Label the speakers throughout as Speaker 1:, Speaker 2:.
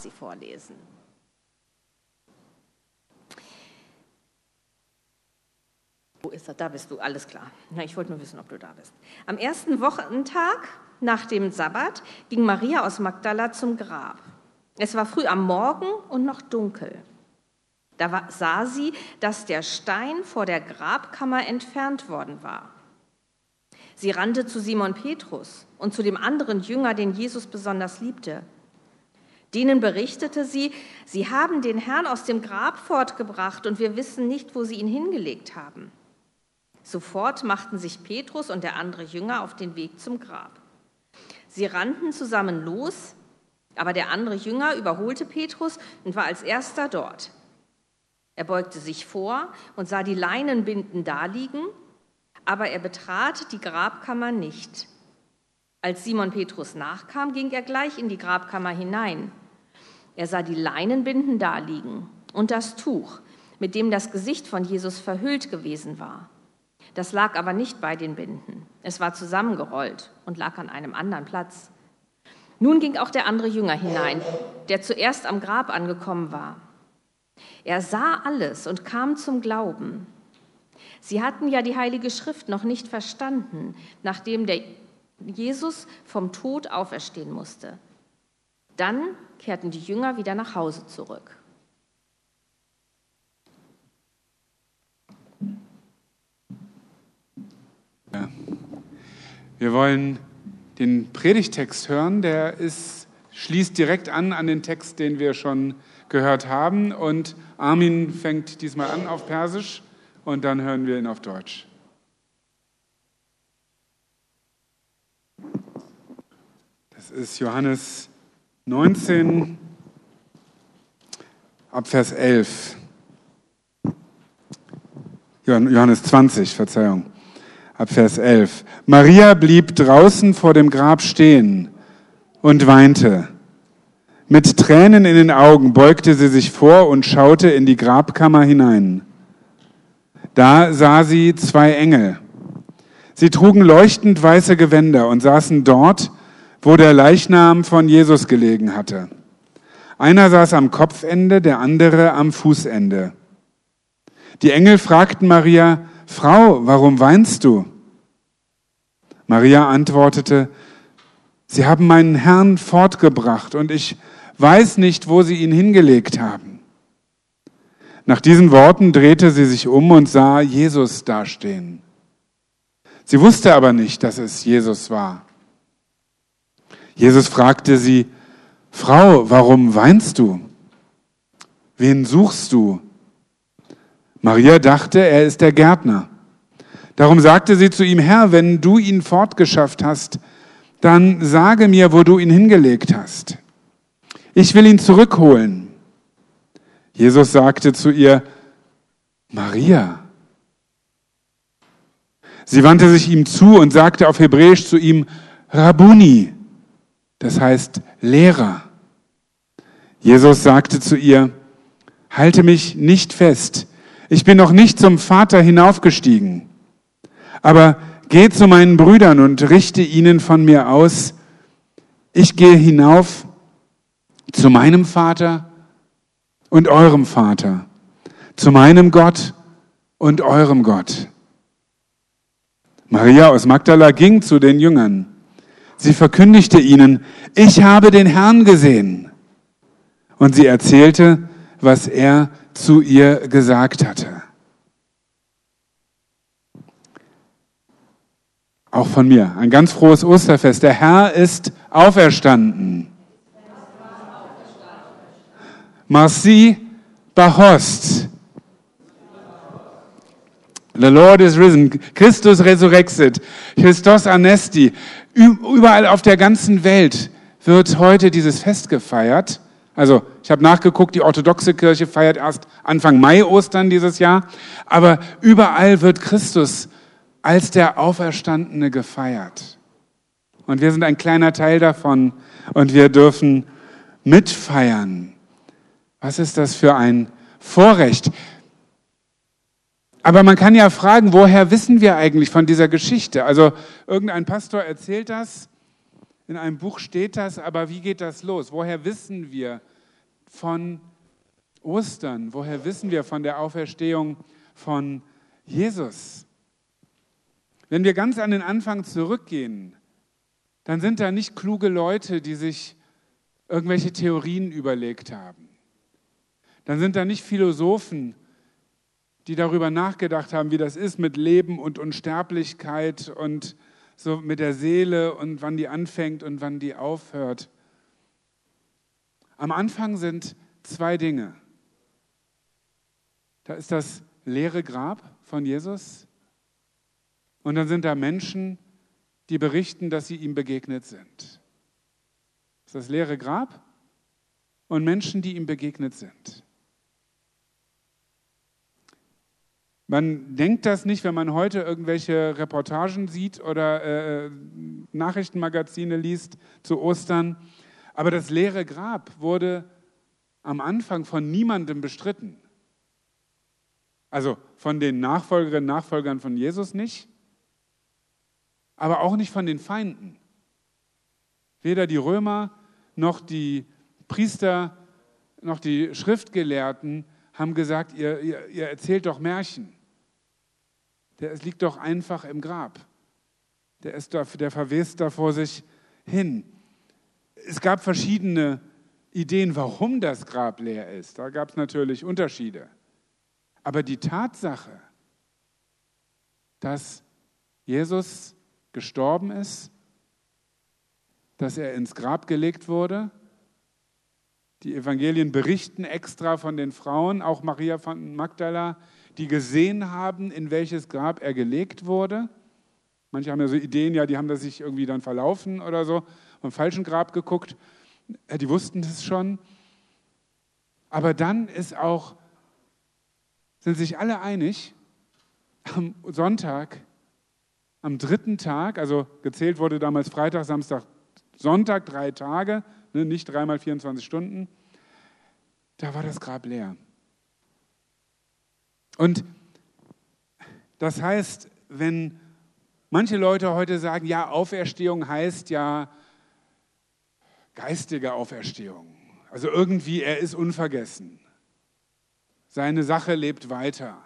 Speaker 1: sie vorlesen. Wo ist er? Da bist du, alles klar. Na, ich wollte nur wissen, ob du da bist. Am ersten Wochentag nach dem Sabbat ging Maria aus Magdala zum Grab. Es war früh am Morgen und noch dunkel. Da sah sie, dass der Stein vor der Grabkammer entfernt worden war. Sie rannte zu Simon Petrus und zu dem anderen Jünger, den Jesus besonders liebte. Denen berichtete sie, sie haben den Herrn aus dem Grab fortgebracht und wir wissen nicht, wo sie ihn hingelegt haben. Sofort machten sich Petrus und der andere Jünger auf den Weg zum Grab. Sie rannten zusammen los, aber der andere Jünger überholte Petrus und war als erster dort. Er beugte sich vor und sah die Leinenbinden daliegen, aber er betrat die Grabkammer nicht. Als Simon Petrus nachkam, ging er gleich in die Grabkammer hinein. Er sah die Leinenbinden daliegen und das Tuch, mit dem das Gesicht von Jesus verhüllt gewesen war. Das lag aber nicht bei den Binden. Es war zusammengerollt und lag an einem anderen Platz. Nun ging auch der andere Jünger hinein, der zuerst am Grab angekommen war. Er sah alles und kam zum Glauben. Sie hatten ja die Heilige Schrift noch nicht verstanden, nachdem der Jesus vom Tod auferstehen musste. Dann kehrten die Jünger wieder nach Hause zurück.
Speaker 2: Ja. Wir wollen den Predigtext hören, der schließt direkt an den Text, den wir schon gehört haben. Und Armin fängt diesmal an auf Persisch und dann hören wir ihn auf Deutsch. Das ist Johannes 19, ab Vers 11. Johannes 20, Verzeihung. Ab Vers 11. Maria blieb draußen vor dem Grab stehen und weinte. Mit Tränen in den Augen beugte sie sich vor und schaute in die Grabkammer hinein. Da sah sie 2 Engel. Sie trugen leuchtend weiße Gewänder und saßen dort, wo der Leichnam von Jesus gelegen hatte. Einer saß am Kopfende, der andere am Fußende. Die Engel fragten Maria: Frau, warum weinst du? Maria antwortete: Sie haben meinen Herrn fortgebracht und ich weiß nicht, wo sie ihn hingelegt haben. Nach diesen Worten drehte sie sich um und sah Jesus dastehen. Sie wusste aber nicht, dass es Jesus war. Jesus fragte sie: Frau, warum weinst du? Wen suchst du? Maria dachte, er ist der Gärtner. Darum sagte sie zu ihm: Herr, wenn du ihn fortgeschafft hast, dann sage mir, wo du ihn hingelegt hast. Ich will ihn zurückholen. Jesus sagte zu ihr: Maria. Sie wandte sich ihm zu und sagte auf Hebräisch zu ihm: Rabbuni, das heißt Lehrer. Jesus sagte zu ihr: Halte mich nicht fest. Ich bin noch nicht zum Vater hinaufgestiegen. Aber geh zu meinen Brüdern und richte ihnen von mir aus: Ich gehe hinauf zu meinem Vater und eurem Vater, zu meinem Gott und eurem Gott. Maria aus Magdala ging zu den Jüngern. Sie verkündigte ihnen: Ich habe den Herrn gesehen. Und sie erzählte, was er zu ihr gesagt hatte. Auch von mir ein ganz frohes Osterfest. Der Herr ist auferstanden. Merci, Bahost. The Lord is risen. Christus resurrexit. Christos anesti. Überall auf der ganzen Welt wird heute dieses Fest gefeiert. Also, ich habe nachgeguckt, die orthodoxe Kirche feiert erst Anfang Mai Ostern dieses Jahr. Aber überall wird Christus als der Auferstandene gefeiert. Und wir sind ein kleiner Teil davon und wir dürfen mitfeiern. Was ist das für ein Vorrecht? Aber man kann ja fragen, woher wissen wir eigentlich von dieser Geschichte? Also irgendein Pastor erzählt das, in einem Buch steht das, aber wie geht das los? Woher wissen wir, von Ostern? Woher wissen wir von der Auferstehung von Jesus? Wenn wir ganz an den Anfang zurückgehen, dann sind da nicht kluge Leute, die sich irgendwelche Theorien überlegt haben. Dann sind da nicht Philosophen, die darüber nachgedacht haben, wie das ist mit Leben und Unsterblichkeit und so mit der Seele und wann die anfängt und wann die aufhört. Am Anfang sind zwei Dinge. Da ist das leere Grab von Jesus und dann sind da Menschen, die berichten, dass sie ihm begegnet sind. Das ist das leere Grab und Menschen, die ihm begegnet sind. Man denkt das nicht, wenn man heute irgendwelche Reportagen sieht oder Nachrichtenmagazine liest zu Ostern. Aber das leere Grab wurde am Anfang von niemandem bestritten. Also von den Nachfolgerinnen und Nachfolgern von Jesus nicht, aber auch nicht von den Feinden. Weder die Römer noch die Priester noch die Schriftgelehrten haben gesagt, ihr erzählt doch Märchen. Der liegt doch einfach im Grab. Der verwest da vor sich hin. Es gab verschiedene Ideen, warum das Grab leer ist. Da gab es natürlich Unterschiede. Aber die Tatsache, dass Jesus gestorben ist, dass er ins Grab gelegt wurde, die Evangelien berichten extra von den Frauen, auch Maria von Magdala, die gesehen haben, in welches Grab er gelegt wurde. Manche haben ja so Ideen, ja, die haben das sich irgendwie dann verlaufen oder so, vom falschen Grab geguckt. Die wussten das schon. Aber dann sind sich alle einig, am Sonntag, am 3. Tag, also gezählt wurde damals Freitag, Samstag, Sonntag, 3 Tage, nicht 3 mal 24 Stunden, da war das Grab leer. Und das heißt, wenn manche Leute heute sagen, ja, Auferstehung heißt ja geistige Auferstehung, also irgendwie, er ist unvergessen, seine Sache lebt weiter.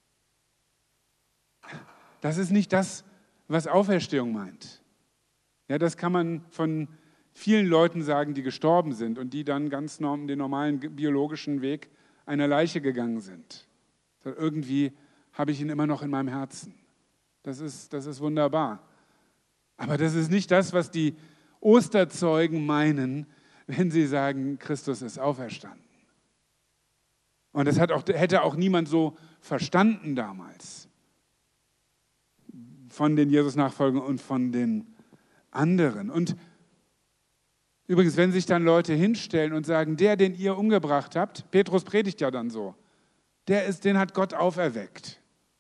Speaker 2: Das ist nicht das, was Auferstehung meint. Ja, das kann man von vielen Leuten sagen, die gestorben sind und die dann ganz den normalen biologischen Weg einer Leiche gegangen sind. Irgendwie habe ich ihn immer noch in meinem Herzen. Das ist wunderbar. Aber das ist nicht das, was die Osterzeugen meinen, wenn sie sagen, Christus ist auferstanden. Und das hätte auch niemand so verstanden damals. Von den Jesus-Nachfolgern und von den anderen. Und übrigens, wenn sich dann Leute hinstellen und sagen, den ihr umgebracht habt, Petrus predigt ja dann so, den hat Gott auferweckt.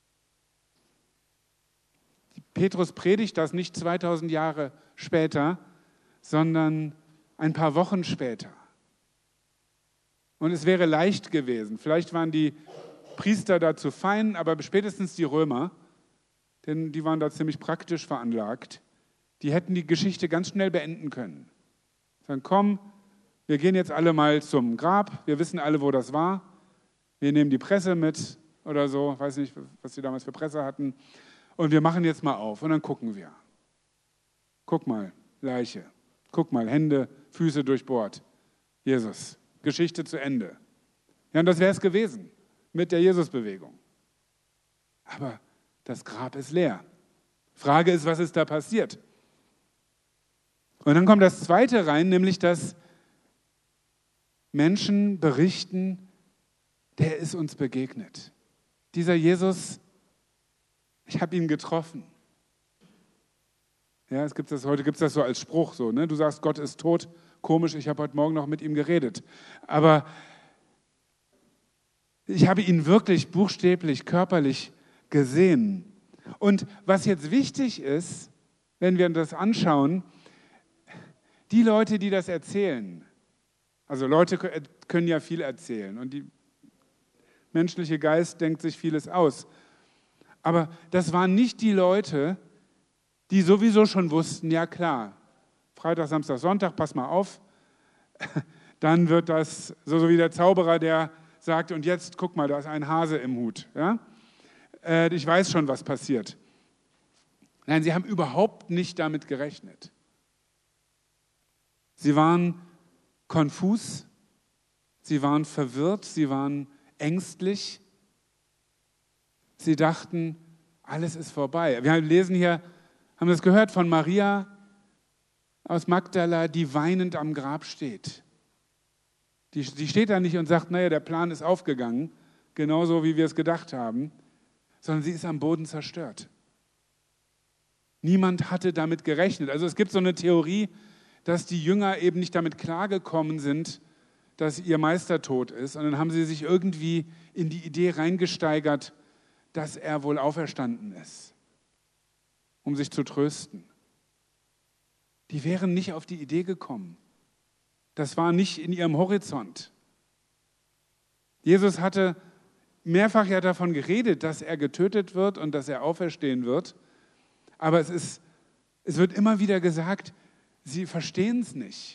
Speaker 2: Petrus predigt das nicht 2000 Jahre später, sondern ein paar Wochen später. Und es wäre leicht gewesen. Vielleicht waren die Priester da zu fein, aber spätestens die Römer, denn die waren da ziemlich praktisch veranlagt, die hätten die Geschichte ganz schnell beenden können. Sagen, komm, wir gehen jetzt alle mal zum Grab, wir wissen alle, wo das war, wir nehmen die Presse mit oder so, weiß nicht, was die damals für Presse hatten, und wir machen jetzt mal auf und dann gucken wir. Guck mal, Leiche, guck mal, Hände, Füße durchbohrt, Jesus, Geschichte zu Ende. Ja, und das wäre es gewesen mit der Jesusbewegung. Aber das Grab ist leer. Frage ist, was ist da passiert? Und dann kommt das Zweite rein, nämlich, dass Menschen berichten, der ist uns begegnet. Dieser Jesus, ich habe ihn getroffen. Ja, heute gibt es das so als Spruch, so, ne? Du sagst, Gott ist tot, komisch, ich habe heute Morgen noch mit ihm geredet. Aber ich habe ihn wirklich buchstäblich, körperlich gesehen. Und was jetzt wichtig ist, wenn wir das anschauen, die Leute, die das erzählen, also Leute können ja viel erzählen und der menschliche Geist denkt sich vieles aus. Aber das waren nicht die Leute, die sowieso schon wussten, ja klar, Freitag, Samstag, Sonntag, pass mal auf, dann wird das so wie der Zauberer, der sagt, und jetzt, guck mal, da ist ein Hase im Hut. Ja? Ich weiß schon, was passiert. Nein, sie haben überhaupt nicht damit gerechnet. Sie waren konfus, sie waren verwirrt, sie waren ängstlich. Sie dachten, alles ist vorbei. Wir lesen hier, haben das gehört von Maria aus Magdala, die weinend am Grab steht. Die steht da nicht und sagt, naja, der Plan ist aufgegangen, genauso wie wir es gedacht haben, sondern sie ist am Boden zerstört. Niemand hatte damit gerechnet. Also es gibt so eine Theorie, dass die Jünger eben nicht damit klargekommen sind, dass ihr Meister tot ist. Und dann haben sie sich irgendwie in die Idee reingesteigert, dass er wohl auferstanden ist, um sich zu trösten. Die wären nicht auf die Idee gekommen. Das war nicht in ihrem Horizont. Jesus hatte mehrfach ja davon geredet, dass er getötet wird und dass er auferstehen wird. Aber es wird immer wieder gesagt, sie verstehen es nicht.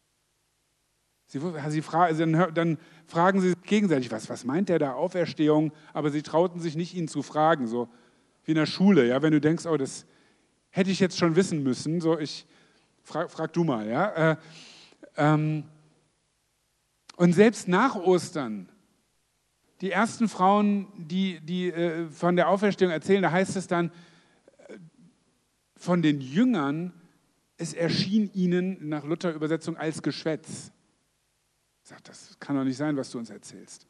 Speaker 2: Dann fragen sie sich gegenseitig, was meint der da, Auferstehung? Aber sie trauten sich nicht, ihn zu fragen, so wie in der Schule. Ja? Wenn du denkst, oh, das hätte ich jetzt schon wissen müssen, so frag du mal. Ja? Und selbst nach Ostern, die ersten Frauen, die von der Auferstehung erzählen, da heißt es dann, von den Jüngern, es erschien ihnen nach Luther-Übersetzung als Geschwätz. Sagt, das kann doch nicht sein, was du uns erzählst.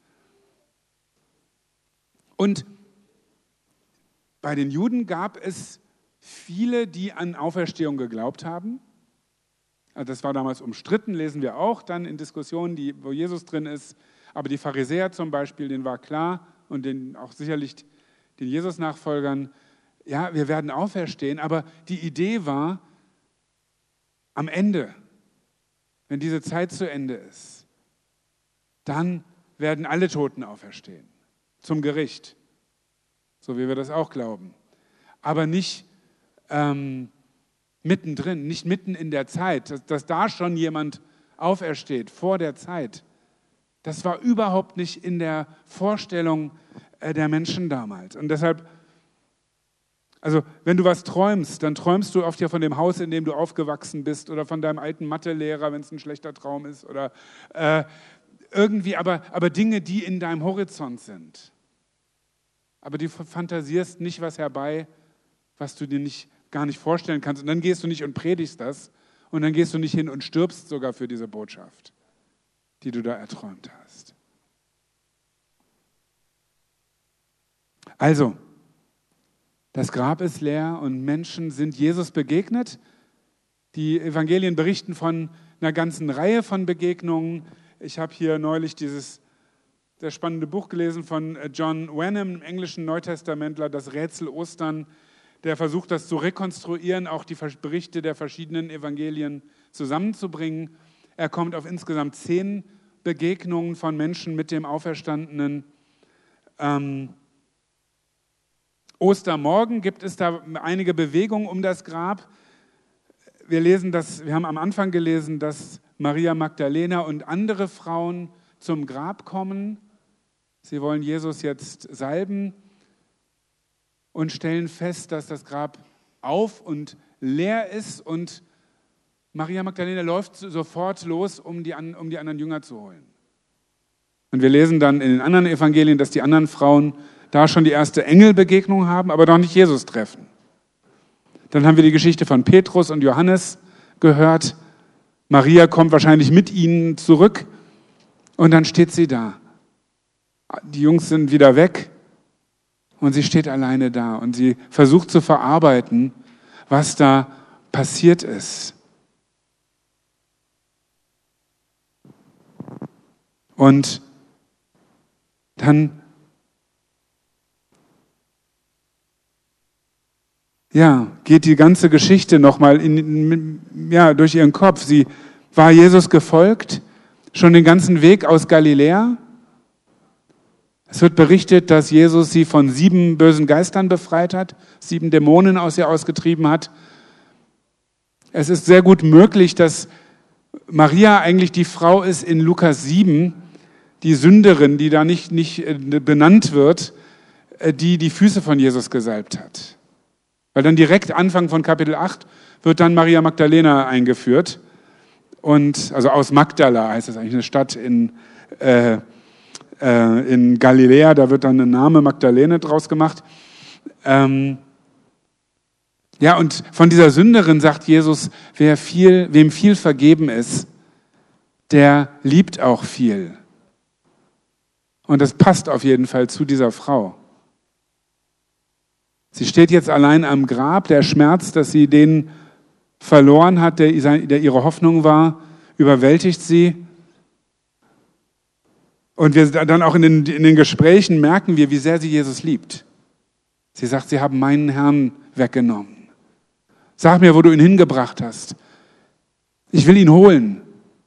Speaker 2: Und bei den Juden gab es viele, die an Auferstehung geglaubt haben. Also das war damals umstritten, lesen wir auch dann in Diskussionen, wo Jesus drin ist. Aber die Pharisäer zum Beispiel, denen war klar und auch sicherlich den Jesus-Nachfolgern, ja, wir werden auferstehen. Aber die Idee war, am Ende, wenn diese Zeit zu Ende ist, dann werden alle Toten auferstehen, zum Gericht, so wie wir das auch glauben. Aber nicht mittendrin, nicht mitten in der Zeit, dass da schon jemand aufersteht, vor der Zeit. Das war überhaupt nicht in der Vorstellung der Menschen damals. Und deshalb, also wenn du was träumst, dann träumst du oft ja von dem Haus, in dem du aufgewachsen bist oder von deinem alten Mathelehrer, wenn es ein schlechter Traum ist oder irgendwie, aber Dinge, die in deinem Horizont sind. Aber du fantasierst nicht was herbei, was du dir gar nicht vorstellen kannst. Und dann gehst du nicht und predigst das und dann gehst du nicht hin und stirbst sogar für diese Botschaft, die du da erträumt hast. Also, das Grab ist leer und Menschen sind Jesus begegnet. Die Evangelien berichten von einer ganzen Reihe von Begegnungen. Ich habe hier neulich dieses sehr spannende Buch gelesen von John Wenham, im englischen Neutestamentler, das Rätsel Ostern. Der versucht, das zu rekonstruieren, auch die Berichte der verschiedenen Evangelien zusammenzubringen. Er kommt auf insgesamt 10 Begegnungen von Menschen mit dem Auferstandenen. Ostermorgen gibt es da einige Bewegungen um das Grab. Wir haben am Anfang gelesen, dass Maria Magdalena und andere Frauen zum Grab kommen. Sie wollen Jesus jetzt salben und stellen fest, dass das Grab auf und leer ist und Maria Magdalena läuft sofort los, um die anderen Jünger zu holen. Und wir lesen dann in den anderen Evangelien, dass die anderen Frauen da schon die erste Engelbegegnung haben, aber noch nicht Jesus treffen. Dann haben wir die Geschichte von Petrus und Johannes gehört. Maria kommt wahrscheinlich mit ihnen zurück und dann steht sie da. Die Jungs sind wieder weg und sie steht alleine da und sie versucht zu verarbeiten, was da passiert ist. Und dann geht die ganze Geschichte nochmal durch ihren Kopf. Sie war Jesus gefolgt, schon den ganzen Weg aus Galiläa. Es wird berichtet, dass Jesus sie von 7 bösen Geistern befreit hat, 7 Dämonen aus ihr ausgetrieben hat. Es ist sehr gut möglich, dass Maria eigentlich die Frau ist in Lukas 7, die Sünderin, die da nicht benannt wird, die die Füße von Jesus gesalbt hat. Weil dann direkt Anfang von Kapitel 8 wird dann Maria Magdalena eingeführt. Und, also aus Magdala heißt das eigentlich, eine Stadt in Galiläa, da wird dann ein Name Magdalene draus gemacht. Ja, und von dieser Sünderin sagt Jesus, wem viel vergeben ist, der liebt auch viel. Und das passt auf jeden Fall zu dieser Frau. Sie steht jetzt allein am Grab, der Schmerz, dass sie den verloren hat, der ihre Hoffnung war, überwältigt sie. Und wir dann auch in den Gesprächen merken wir, wie sehr sie Jesus liebt. Sie sagt, sie haben meinen Herrn weggenommen. Sag mir, wo du ihn hingebracht hast. Ich will ihn holen.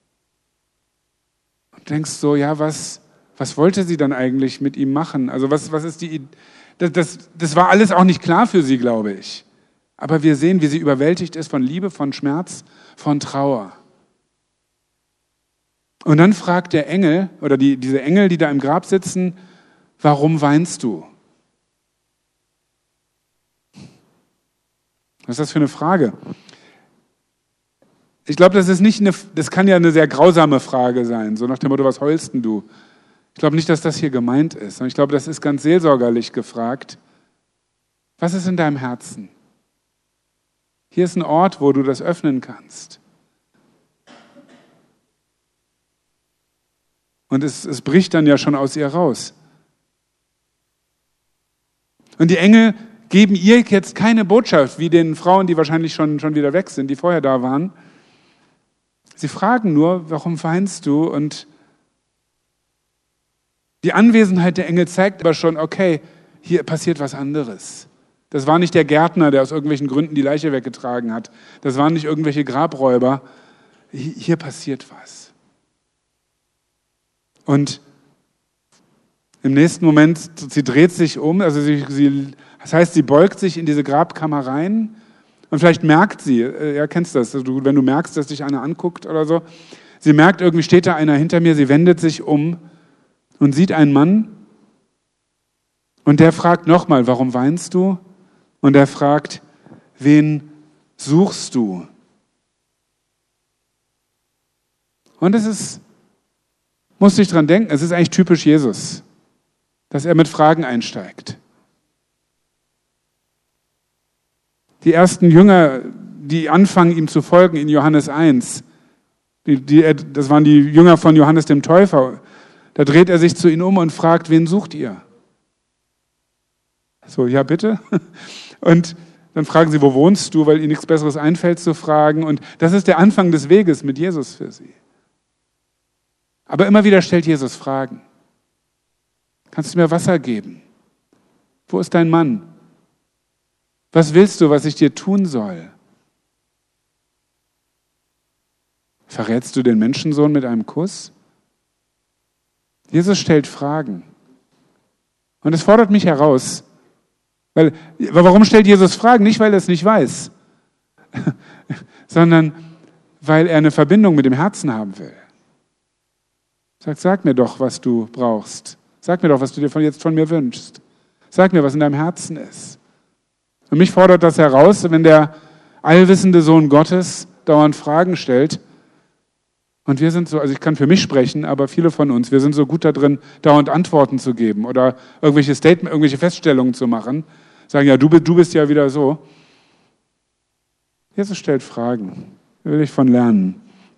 Speaker 2: Und denkst so, ja, was wollte sie dann eigentlich mit ihm machen? Also was ist die... Das war alles auch nicht klar für sie, glaube ich. Aber wir sehen, wie sie überwältigt ist von Liebe, von Schmerz, von Trauer. Und dann fragt der Engel, oder diese Engel, die da im Grab sitzen, warum weinst du? Was ist das für eine Frage? Ich glaube, das kann ja eine sehr grausame Frage sein, so nach dem Motto, was heulst denn du? Ich glaube nicht, dass das hier gemeint ist, sondern ich glaube, das ist ganz seelsorgerlich gefragt. Was ist in deinem Herzen? Hier ist ein Ort, wo du das öffnen kannst. Und es bricht dann ja schon aus ihr raus. Und die Engel geben ihr jetzt keine Botschaft, wie den Frauen, die wahrscheinlich schon wieder weg sind, die vorher da waren. Sie fragen nur, warum weinst du? Und die Anwesenheit der Engel zeigt aber schon, okay, hier passiert was anderes. Das war nicht der Gärtner, der aus irgendwelchen Gründen die Leiche weggetragen hat. Das waren nicht irgendwelche Grabräuber. Hier passiert was. Und im nächsten Moment, sie dreht sich um, also das heißt, sie beugt sich in diese Grabkammer rein und vielleicht merkt sie, ja, kennst du das, wenn du merkst, dass dich einer anguckt oder so, sie merkt, irgendwie steht da einer hinter mir, sie wendet sich um und sieht einen Mann und der fragt nochmal, warum weinst du? Und er fragt, wen suchst du? Und musst dich dran denken, es ist eigentlich typisch Jesus, dass er mit Fragen einsteigt. Die ersten Jünger, die anfangen, ihm zu folgen in Johannes 1, das waren die Jünger von Johannes dem Täufer, da dreht er sich zu ihnen um und fragt, wen sucht ihr? So, ja bitte. Und dann fragen sie, wo wohnst du, weil ihnen nichts Besseres einfällt zu fragen. Und das ist der Anfang des Weges mit Jesus für sie. Aber immer wieder stellt Jesus Fragen. Kannst du mir Wasser geben? Wo ist dein Mann? Was willst du, was ich dir tun soll? Verrätst du den Menschensohn mit einem Kuss? Jesus stellt Fragen. Und es fordert mich heraus. Warum stellt Jesus Fragen? Nicht, weil er es nicht weiß, sondern weil er eine Verbindung mit dem Herzen haben will. Sag mir doch, was du brauchst. Sag mir doch, was du dir jetzt von mir wünschst. Sag mir, was in deinem Herzen ist. Und mich fordert das heraus, wenn der allwissende Sohn Gottes dauernd Fragen stellt. Und wir sind so, also ich kann für mich sprechen, aber viele von uns, wir sind so gut da drin, dauernd Antworten zu geben oder irgendwelche Feststellungen zu machen. Sagen, ja, du bist ja wieder so. Jesus stellt Fragen. Da will ich von lernen.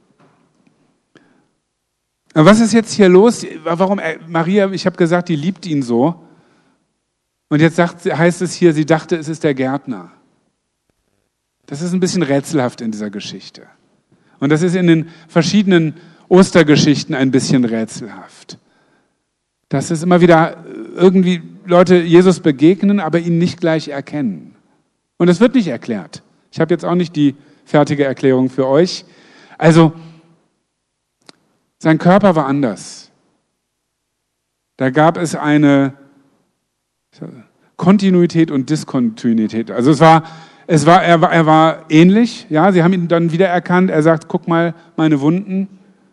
Speaker 2: Aber was ist jetzt hier los? Warum Maria, ich habe gesagt, die liebt ihn so. Und jetzt heißt es hier, sie dachte, es ist der Gärtner. Das ist ein bisschen rätselhaft in dieser Geschichte. Und das ist in den verschiedenen Ostergeschichten ein bisschen rätselhaft. Dass es immer wieder irgendwie Leute Jesus begegnen, aber ihn nicht gleich erkennen. Und es wird nicht erklärt. Ich habe jetzt auch nicht die fertige Erklärung für euch. Also, sein Körper war anders. Da gab es eine Kontinuität und Diskontinuität. Also Er war ähnlich, ja, sie haben ihn dann wiedererkannt. Er sagt, guck mal, meine Wunden.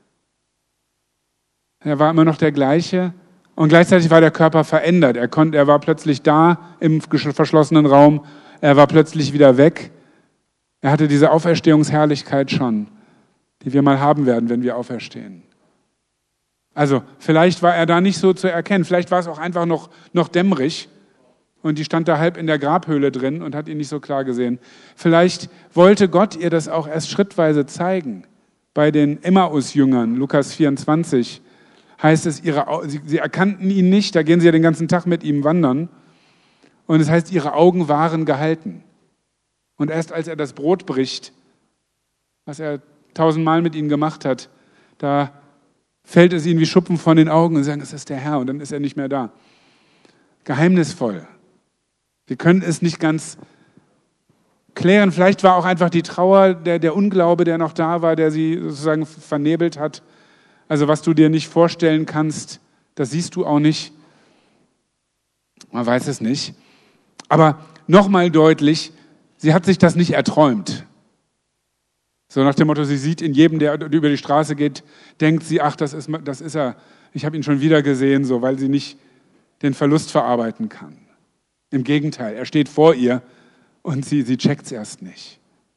Speaker 2: Er war immer noch der gleiche. Und gleichzeitig war der Körper verändert. Er war plötzlich da im verschlossenen Raum. Er war plötzlich wieder weg. Er hatte diese Auferstehungsherrlichkeit schon, die wir mal haben werden, wenn wir auferstehen. Also vielleicht war er da nicht so zu erkennen. Vielleicht war es auch einfach noch dämmerig. Und die stand da halb in der Grabhöhle drin und hat ihn nicht so klar gesehen. Vielleicht wollte Gott ihr das auch erst schrittweise zeigen. Bei den Emmaus-Jüngern, Lukas 24, heißt es, sie erkannten ihn nicht, da gehen sie ja den ganzen Tag mit ihm wandern. Und es heißt, ihre Augen waren gehalten. Und erst als er das Brot bricht, was er 1000-mal mit ihnen gemacht hat, da fällt es ihnen wie Schuppen von den Augen und sagen, es ist der Herr, und dann ist er nicht mehr da. Geheimnisvoll. Wir können es nicht ganz klären. Vielleicht war auch einfach die Trauer, der Unglaube, der noch da war, der sie sozusagen vernebelt hat. Also was du dir nicht vorstellen kannst, das siehst du auch nicht. Man weiß es nicht. Aber nochmal deutlich, sie hat sich das nicht erträumt. So nach dem Motto, sie sieht in jedem, der über die Straße geht, denkt sie, ach, das ist er. Ich habe ihn schon wieder gesehen, so, weil sie nicht den Verlust verarbeiten kann. Im Gegenteil, er steht vor ihr und sie checkt es erst nicht.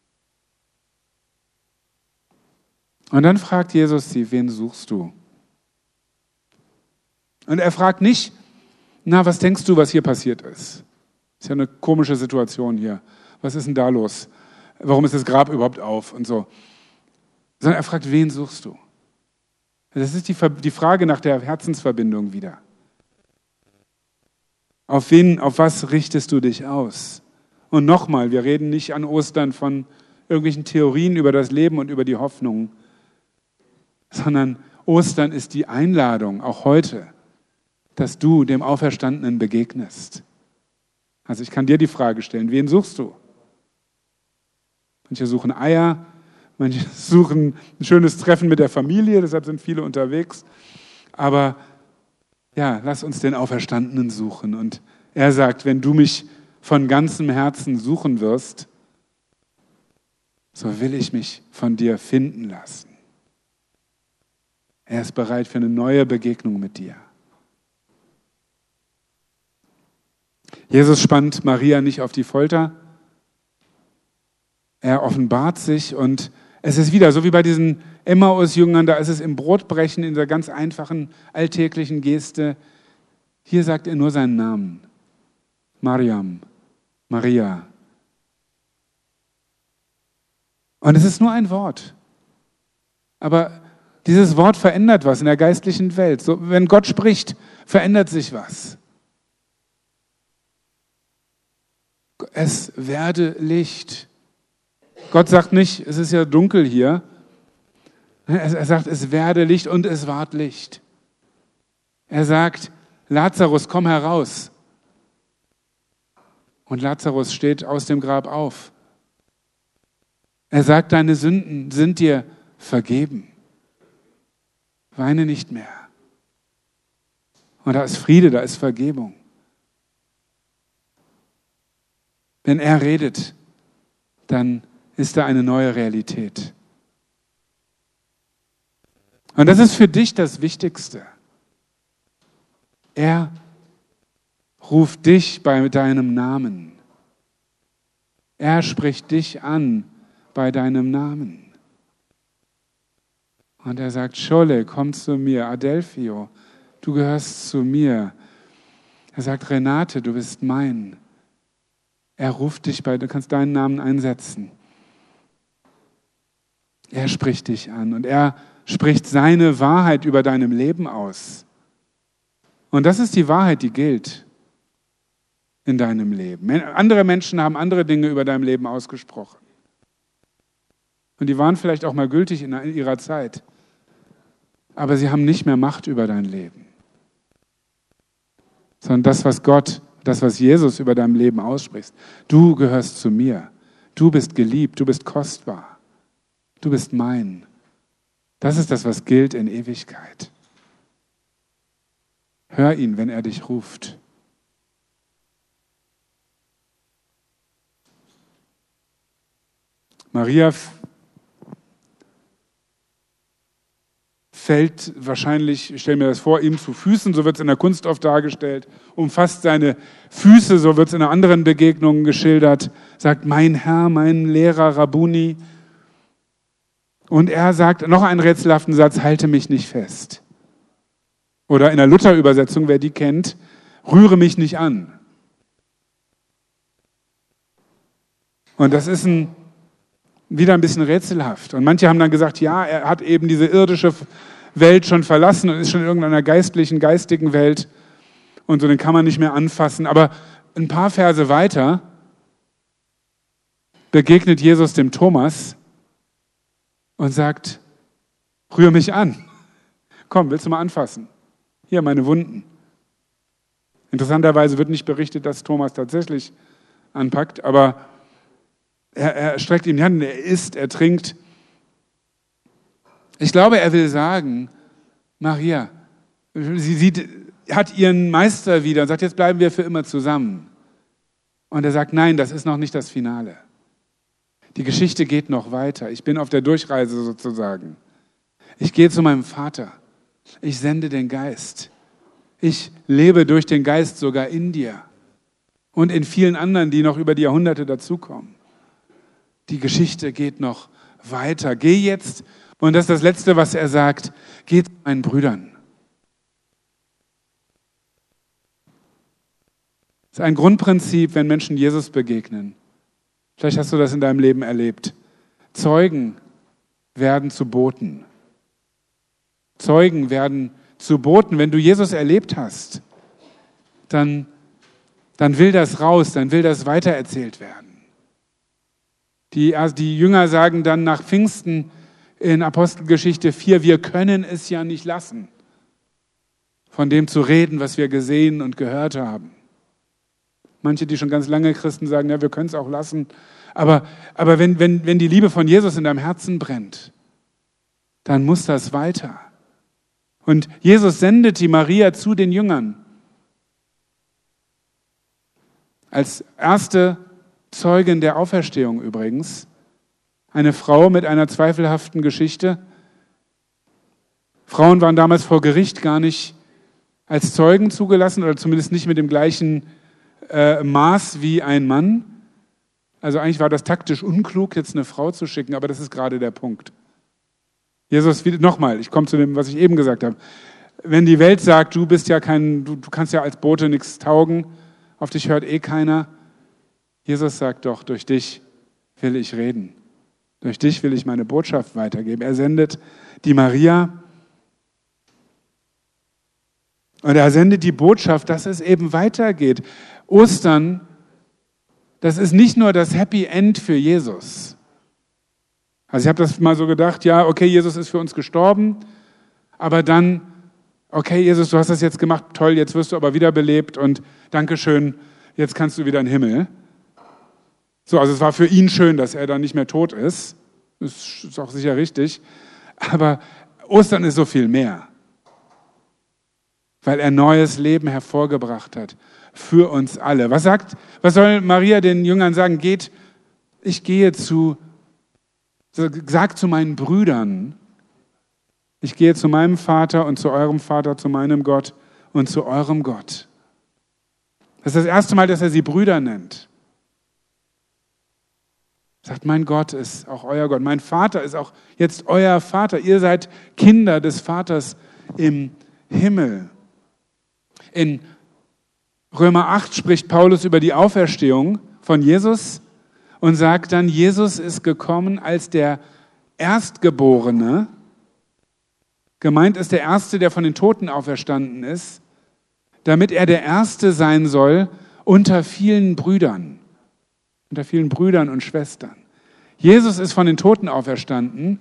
Speaker 2: Und dann fragt Jesus sie, wen suchst du? Und er fragt nicht, na, was denkst du, was hier passiert ist? Ist ja eine komische Situation hier. Was ist denn da los? Warum ist das Grab überhaupt auf und so? Sondern er fragt, wen suchst du? Das ist die Frage nach der Herzensverbindung wieder. Auf was richtest du dich aus? Und nochmal, wir reden nicht an Ostern von irgendwelchen Theorien über das Leben und über die Hoffnung, sondern Ostern ist die Einladung, auch heute, dass du dem Auferstandenen begegnest. Also ich kann dir die Frage stellen, wen suchst du? Manche suchen Eier, manche suchen ein schönes Treffen mit der Familie, deshalb sind viele unterwegs. Aber ja, lass uns den Auferstandenen suchen. Und er sagt, wenn du mich von ganzem Herzen suchen wirst, so will ich mich von dir finden lassen. Er ist bereit für eine neue Begegnung mit dir. Jesus spannt Maria nicht auf die Folter. Er offenbart sich und es ist wieder so wie bei diesen Emmaus-Jüngern, da ist es im Brotbrechen, in der ganz einfachen, alltäglichen Geste. Hier sagt er nur seinen Namen. Mariam, Maria. Und es ist nur ein Wort. Aber dieses Wort verändert was in der geistlichen Welt. So, wenn Gott spricht, verändert sich was. Es werde Licht. Gott sagt nicht, es ist ja dunkel hier. Er sagt, es werde Licht und es ward Licht. Er sagt, Lazarus, komm heraus. Und Lazarus steht aus dem Grab auf. Er sagt, deine Sünden sind dir vergeben. Weine nicht mehr. Und da ist Friede, da ist Vergebung. Wenn er redet, dann ist da eine neue Realität. Und das ist für dich das Wichtigste. Er ruft dich bei deinem Namen. Er spricht dich an bei deinem Namen. Und er sagt, Scholle, komm zu mir. Adelphio, du gehörst zu mir. Er sagt, Renate, du bist mein. Er ruft dich du kannst deinen Namen einsetzen. Er spricht dich an und er spricht seine Wahrheit über deinem Leben aus. Und das ist die Wahrheit, die gilt in deinem Leben. Andere Menschen haben andere Dinge über deinem Leben ausgesprochen. Und die waren vielleicht auch mal gültig in ihrer Zeit. Aber sie haben nicht mehr Macht über dein Leben. Sondern das, was Jesus über dein Leben ausspricht. Du gehörst zu mir. Du bist geliebt, du bist kostbar. Du bist mein. Das ist das, was gilt in Ewigkeit. Hör ihn, wenn er dich ruft. Maria fällt wahrscheinlich, ich stelle mir das vor, ihm zu Füßen, so wird es in der Kunst oft dargestellt, umfasst seine Füße, so wird es in einer anderen Begegnung geschildert, sagt, mein Herr, mein Lehrer, Rabbuni. Und er sagt noch einen rätselhaften Satz, halte mich nicht fest. Oder in der Luther-Übersetzung, wer die kennt, rühre mich nicht an. Und das ist wieder ein bisschen rätselhaft. Und manche haben dann gesagt, ja, er hat eben diese irdische Welt schon verlassen und ist schon in irgendeiner geistigen Welt und so, den kann man nicht mehr anfassen. Aber ein paar Verse weiter begegnet Jesus dem Thomas und sagt, rühr mich an. Komm, willst du mal anfassen? Hier, meine Wunden. Interessanterweise wird nicht berichtet, dass Thomas tatsächlich anpackt, aber er streckt ihm die Hand, er isst, er trinkt. Ich glaube, er will sagen, Maria, sie hat ihren Meister wieder und sagt, jetzt bleiben wir für immer zusammen. Und er sagt, nein, das ist noch nicht das Finale. Die Geschichte geht noch weiter. Ich bin auf der Durchreise sozusagen. Ich gehe zu meinem Vater. Ich sende den Geist. Ich lebe durch den Geist sogar in dir und in vielen anderen, die noch über die Jahrhunderte dazukommen. Die Geschichte geht noch weiter. Geh jetzt, und das ist das Letzte, was er sagt, geh zu meinen Brüdern. Das ist ein Grundprinzip, wenn Menschen Jesus begegnen. Vielleicht hast du das in deinem Leben erlebt. Zeugen werden zu Boten. Zeugen werden zu Boten. Wenn du Jesus erlebt hast, dann will das raus, dann will das weitererzählt werden. Die Jünger sagen dann nach Pfingsten in Apostelgeschichte 4, wir können es ja nicht lassen, von dem zu reden, was wir gesehen und gehört haben. Manche, die schon ganz lange Christen sagen, ja, wir können es auch lassen. Aber wenn die Liebe von Jesus in deinem Herzen brennt, dann muss das weiter. Und Jesus sendet die Maria zu den Jüngern. Als erste Zeugin der Auferstehung übrigens. Eine Frau mit einer zweifelhaften Geschichte. Frauen waren damals vor Gericht gar nicht als Zeugen zugelassen oder zumindest nicht mit dem gleichen Maß wie ein Mann. Also eigentlich war das taktisch unklug, jetzt eine Frau zu schicken, aber das ist gerade der Punkt. Jesus, nochmal, ich komme zu dem, was ich eben gesagt habe. Wenn die Welt sagt, du bist ja du kannst ja als Bote nichts taugen, auf dich hört eh keiner. Jesus sagt doch, durch dich will ich reden. Durch dich will ich meine Botschaft weitergeben. Er sendet die Maria und er sendet die Botschaft, dass es eben weitergeht. Ostern, das ist nicht nur das Happy End für Jesus. Also ich habe das mal so gedacht, ja, okay, Jesus ist für uns gestorben, aber dann, okay, Jesus, du hast das jetzt gemacht, toll, jetzt wirst du aber wiederbelebt und Dankeschön, jetzt kannst du wieder in den Himmel. So, also es war für ihn schön, dass er dann nicht mehr tot ist. Das ist auch sicher richtig. Aber Ostern ist so viel mehr. Weil er neues Leben hervorgebracht hat für uns alle. Was soll Maria den Jüngern sagen? Sagt zu meinen Brüdern, ich gehe zu meinem Vater und zu eurem Vater, zu meinem Gott und zu eurem Gott. Das ist das erste Mal, dass er sie Brüder nennt. Sagt, mein Gott ist auch euer Gott. Mein Vater ist auch jetzt euer Vater. Ihr seid Kinder des Vaters im Himmel. In Römer 8 spricht Paulus über die Auferstehung von Jesus und sagt dann, Jesus ist gekommen als der Erstgeborene. Gemeint ist der Erste, der von den Toten auferstanden ist, damit er der Erste sein soll unter vielen Brüdern und Schwestern. Jesus ist von den Toten auferstanden,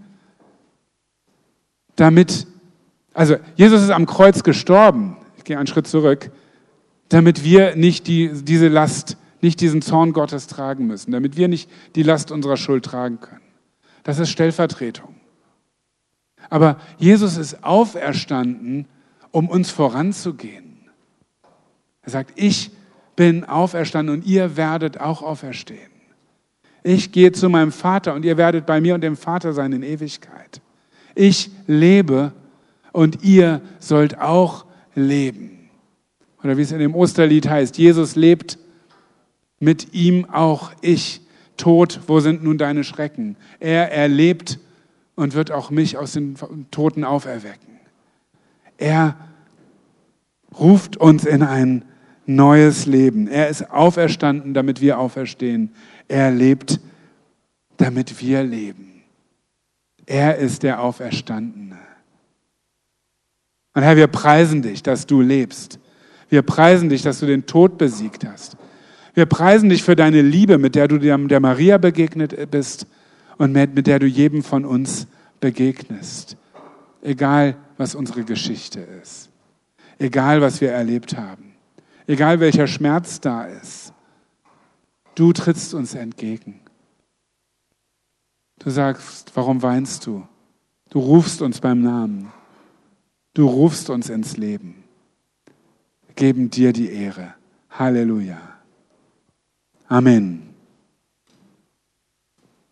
Speaker 2: Jesus ist am Kreuz gestorben, ich gehe einen Schritt zurück, damit wir nicht diese Last, nicht diesen Zorn Gottes tragen müssen, damit wir nicht die Last unserer Schuld tragen können. Das ist Stellvertretung. Aber Jesus ist auferstanden, um uns voranzugehen. Er sagt, ich bin auferstanden und ihr werdet auch auferstehen. Ich gehe zu meinem Vater und ihr werdet bei mir und dem Vater sein in Ewigkeit. Ich lebe und ihr sollt auch leben. Oder wie es in dem Osterlied heißt, Jesus lebt, mit ihm auch ich. Tod, wo sind nun deine Schrecken? Er lebt und wird auch mich aus den Toten auferwecken. Er ruft uns in ein neues Leben. Er ist auferstanden, damit wir auferstehen. Er lebt, damit wir leben. Er ist der Auferstandene. Und Herr, wir preisen dich, dass du lebst. Wir preisen dich, dass du den Tod besiegt hast. Wir preisen dich für deine Liebe, mit der du der Maria begegnet bist und mit der du jedem von uns begegnest. Egal, was unsere Geschichte ist. Egal, was wir erlebt haben. Egal, welcher Schmerz da ist. Du trittst uns entgegen. Du sagst, warum weinst du? Du rufst uns beim Namen. Du rufst uns ins Leben. Wir geben dir die Ehre. Halleluja. Amen.